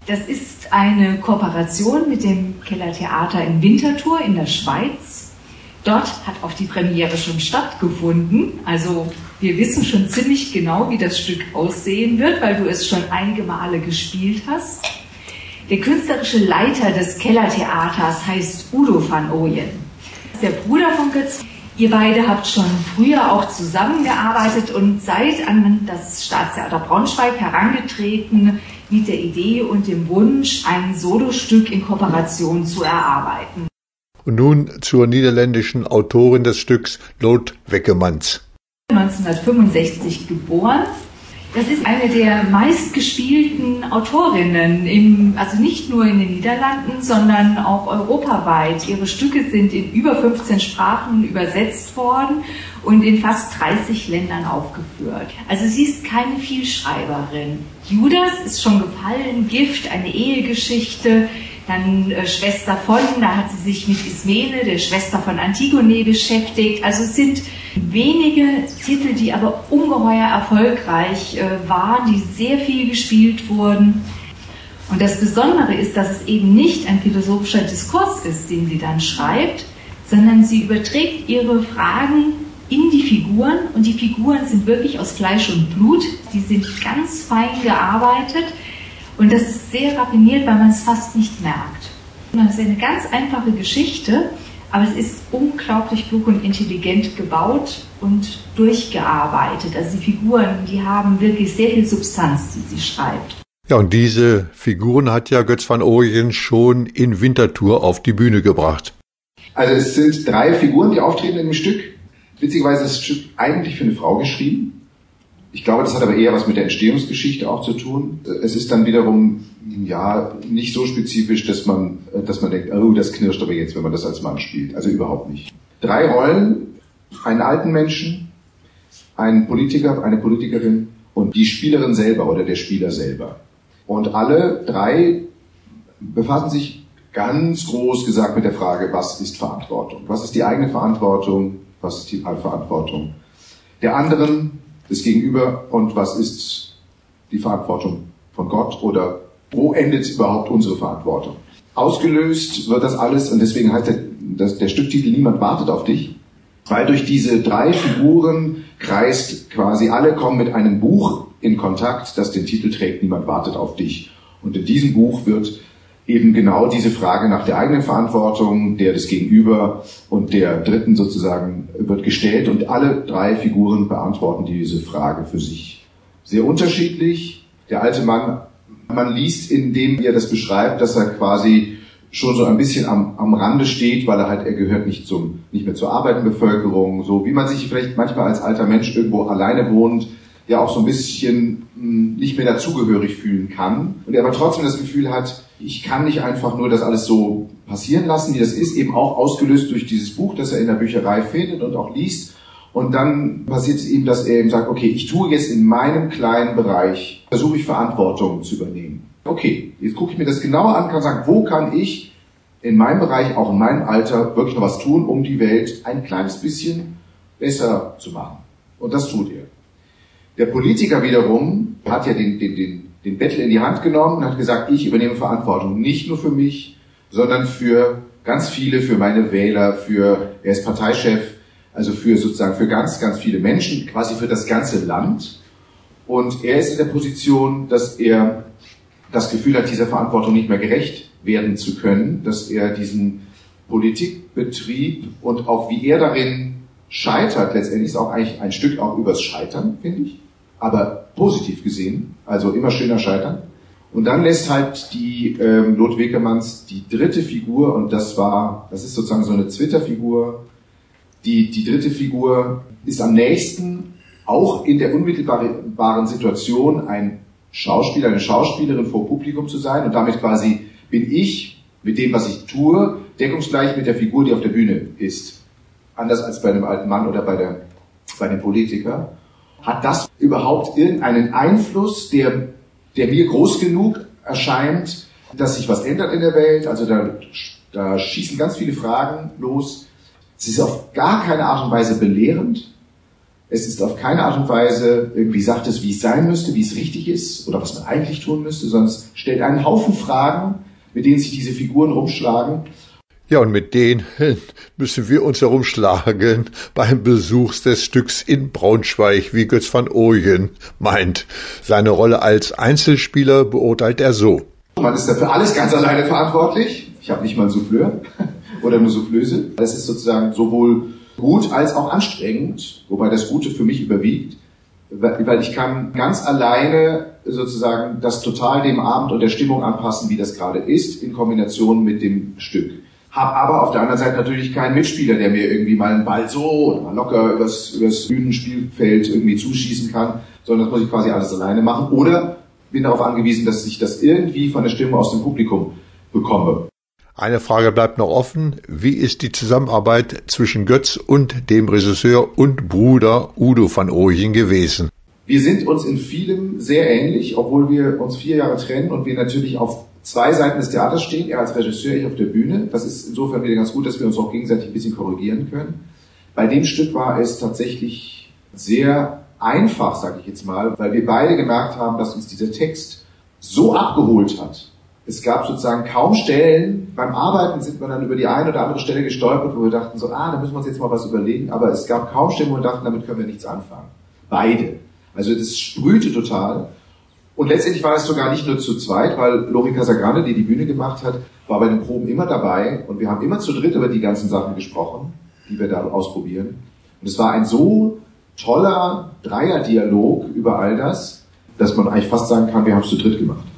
Das ist eine Kooperation mit dem Kellertheater in Winterthur in der Schweiz. Dort hat auch die Premiere schon stattgefunden. Also wir wissen schon ziemlich genau, wie das Stück aussehen wird, weil du es schon einige Male gespielt hast. Der künstlerische Leiter des Kellertheaters heißt Udo van Ooyen. Das ist der Bruder von Götz. Ihr beide habt schon früher auch zusammengearbeitet und seid an das Staatstheater Braunschweig herangetreten mit der Idee und dem Wunsch, ein Solostück in Kooperation zu erarbeiten. Und nun zur niederländischen Autorin des Stücks, Lot Weckemans. 1965 geboren. Das ist eine der meistgespielten Autorinnen, also nicht nur in den Niederlanden, sondern auch europaweit. Ihre Stücke sind in über 15 Sprachen übersetzt worden und in fast 30 Ländern aufgeführt. Also sie ist keine Vielschreiberin. Judas ist schon gefallen, Gift, eine Ehegeschichte, dann Schwester von, da hat sie sich mit Ismene, der Schwester von Antigone, beschäftigt. Also es sind wenige Titel, die aber ungeheuer erfolgreich waren, die sehr viel gespielt wurden. Und das Besondere ist, dass es eben nicht ein philosophischer Diskurs ist, den sie dann schreibt, sondern sie überträgt ihre Fragen in die Figuren. Und die Figuren sind wirklich aus Fleisch und Blut. Die sind ganz fein gearbeitet. Und das ist sehr raffiniert, weil man es fast nicht merkt. Das ist eine ganz einfache Geschichte, aber es ist unglaublich klug und intelligent gebaut und durchgearbeitet. Also die Figuren, die haben wirklich sehr viel Substanz, die sie schreibt. Ja, und diese Figuren hat ja Götz van Ooyen schon in Winterthur auf die Bühne gebracht. Also es sind 3 Figuren, die auftreten in dem Stück. Witzigerweise ist das Stück eigentlich für eine Frau geschrieben. Ich glaube, das hat aber eher was mit der Entstehungsgeschichte auch zu tun. Es ist dann wiederum, ja, nicht so spezifisch, dass man denkt, oh, das knirscht aber jetzt, wenn man das als Mann spielt. Also überhaupt nicht. 3 Rollen, einen alten Menschen, einen Politiker, eine Politikerin und die Spielerin selber oder der Spieler selber. Und alle 3 befassen sich ganz groß gesagt mit der Frage, was ist Verantwortung? Was ist die eigene Verantwortung? Was ist die Verantwortung der anderen, des Gegenüber, und was ist die Verantwortung von Gott oder wo endet überhaupt unsere Verantwortung? Ausgelöst wird das alles, und deswegen heißt der Stücktitel Niemand wartet auf dich, weil durch diese 3 Figuren kreist quasi, alle kommen mit einem Buch in Kontakt, das den Titel trägt, Niemand wartet auf dich. Und in diesem Buch wird eben genau diese Frage nach der eigenen Verantwortung, der des Gegenüber und der Dritten sozusagen wird gestellt, und alle 3 Figuren beantworten diese Frage für sich. Sehr unterschiedlich. Der alte Mann, man liest, indem er das beschreibt, dass er quasi schon so ein bisschen am Rande steht, weil er gehört nicht mehr zur arbeitenden Bevölkerung, so wie man sich vielleicht manchmal als alter Mensch irgendwo alleine wohnt, ja auch so ein bisschen nicht mehr dazugehörig fühlen kann, und er aber trotzdem das Gefühl hat, ich kann nicht einfach nur das alles so passieren lassen, wie das ist, eben auch ausgelöst durch dieses Buch, das er in der Bücherei findet und auch liest. Und dann passiert es ihm, dass er eben sagt, okay, ich tue jetzt in meinem kleinen Bereich, versuche ich Verantwortung zu übernehmen. Okay, jetzt gucke ich mir das genauer an, kann sagen, wo kann ich in meinem Bereich, auch in meinem Alter, wirklich noch was tun, um die Welt ein kleines bisschen besser zu machen. Und das tut er. Der Politiker wiederum hat ja den Bettel in die Hand genommen und hat gesagt, ich übernehme Verantwortung nicht nur für mich, sondern für ganz viele, für meine Wähler, er ist Parteichef, also für ganz, ganz viele Menschen, quasi für das ganze Land. Und er ist in der Position, dass er das Gefühl hat, dieser Verantwortung nicht mehr gerecht werden zu können, dass er diesen Politikbetrieb und auch wie er darin scheitert, letztendlich ist auch eigentlich ein Stück auch übers Scheitern, finde ich, aber positiv gesehen, also immer schöner scheitern. Und dann lässt halt die Lot Weckemans die 3. Figur, und das ist sozusagen so eine Twitter-Figur, die 3. Figur ist am nächsten, auch in der unmittelbaren Situation, ein Schauspieler, eine Schauspielerin vor Publikum zu sein, und damit quasi bin ich mit dem, was ich tue, deckungsgleich mit der Figur, die auf der Bühne ist. Anders als bei einem alten Mann oder bei dem Politiker. Hat das überhaupt irgendeinen Einfluss, der mir groß genug erscheint, dass sich was ändert in der Welt? Also da schießen ganz viele Fragen los. Es ist auf gar keine Art und Weise belehrend. Es ist auf keine Art und Weise irgendwie sagt es, wie es sein müsste, wie es richtig ist oder was man eigentlich tun müsste, sondern es stellt einen Haufen Fragen, mit denen sich diese Figuren rumschlagen. Ja, und mit denen müssen wir uns herumschlagen beim Besuch des Stücks in Braunschweig, wie Götz van Ooyen meint. Seine Rolle als Einzelspieler beurteilt er so. Man ist dafür alles ganz alleine verantwortlich. Ich habe nicht mal einen Souffleur oder eine Soufflöse. Das ist sozusagen sowohl gut als auch anstrengend, wobei das Gute für mich überwiegt, weil ich kann ganz alleine sozusagen das total dem Abend und der Stimmung anpassen, wie das gerade ist, in Kombination mit dem Stück. Hab aber auf der anderen Seite natürlich keinen Mitspieler, der mir irgendwie mal einen Ball so oder mal locker übers Bühnenspielfeld irgendwie zuschießen kann, sondern das muss ich quasi alles alleine machen. Oder bin darauf angewiesen, dass ich das irgendwie von der Stimme aus dem Publikum bekomme. Eine Frage bleibt noch offen. Wie ist die Zusammenarbeit zwischen Götz und dem Regisseur und Bruder Udo van Ooyen gewesen? Wir sind uns in vielem sehr ähnlich, obwohl wir uns 4 Jahre trennen und wir natürlich auf 2 Seiten des Theaters stehen. Er als Regisseur, ich auf der Bühne. Das ist insofern wieder ganz gut, dass wir uns auch gegenseitig ein bisschen korrigieren können. Bei dem Stück war es tatsächlich sehr einfach, sage ich jetzt mal, weil wir beide gemerkt haben, dass uns dieser Text so abgeholt hat. Es gab sozusagen kaum Stellen, beim Arbeiten sind wir dann über die eine oder andere Stelle gestolpert, wo wir dachten so, da müssen wir uns jetzt mal was überlegen, aber es gab kaum Stellen, wo wir dachten, damit können wir nichts anfangen. Beide. Also das sprühte total. Und letztendlich war es sogar nicht nur zu zweit, weil Lori Casagrande, die die Bühne gemacht hat, war bei den Proben immer dabei und wir haben immer zu dritt über die ganzen Sachen gesprochen, die wir da ausprobieren. Und es war ein so toller Dreierdialog über all das, dass man eigentlich fast sagen kann, wir haben es zu dritt gemacht.